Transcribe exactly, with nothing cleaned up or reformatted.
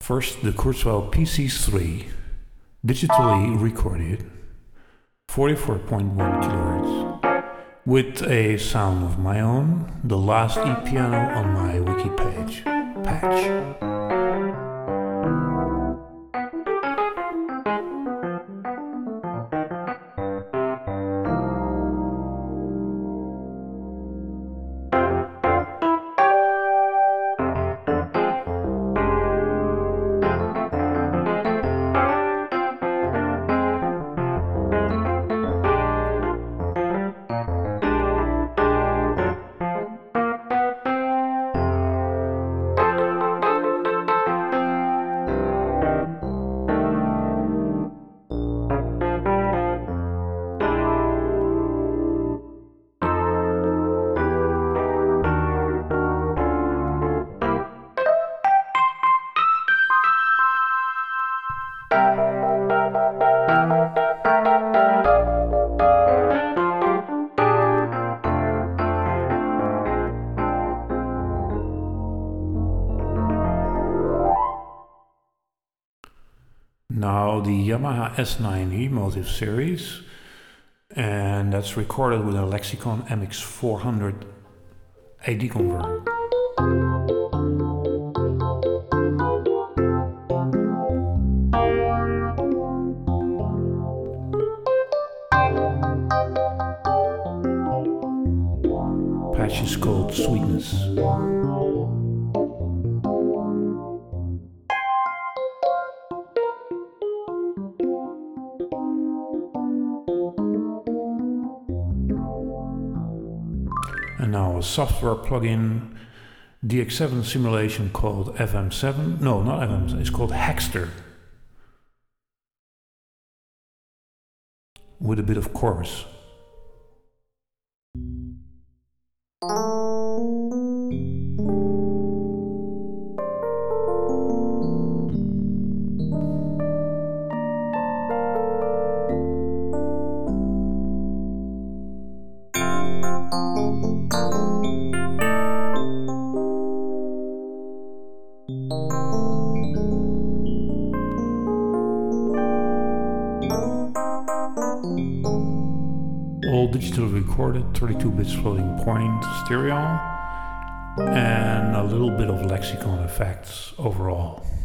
First, the Kurzweil P C three, digitally recorded, forty-four point one kilohertz, with a sound of my own, the last e-piano on my wiki page, patch. Now the Yamaha S ninety Motive series, and that's recorded with a Lexicon M X four hundred A D converter. Patch is called Sweetness. And now a software plugin, D X seven simulation called F M seven. No, not F M seven, it's called Hackster. With a bit of chorus. All digitally recorded, thirty-two bits floating point stereo, and a little bit of Lexicon effects overall.